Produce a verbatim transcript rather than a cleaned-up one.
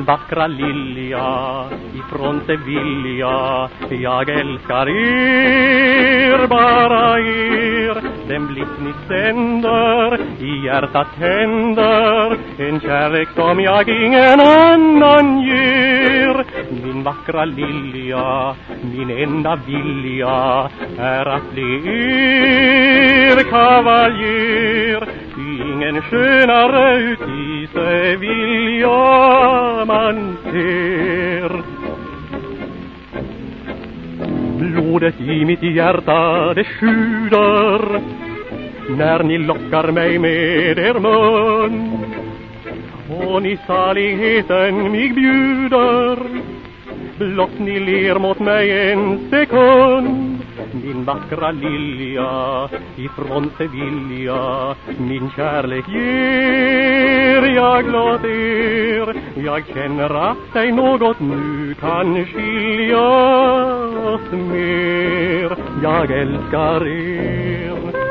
Min vackra lilja ifrån Sevilla, jag älskar er, bara er. Den blick ni sänder i hjärtat tänder en kärlek som jag ingen annan ger. Min vackra lilja, min enda vilja är att bli er kavaljer. Ingen skönare ut i Sevilla man ser. Blodet i mitt hjärta det sjuder när ni lockar mig med er mun, och ni saligheten mig bjuder blott ni ler mot mig en sekund. Min vackra lilja ifrån Sevilla, min kärlek ger jag glad er. Jag känner att dig något nu kan skilja oss mer. Jag älskar er.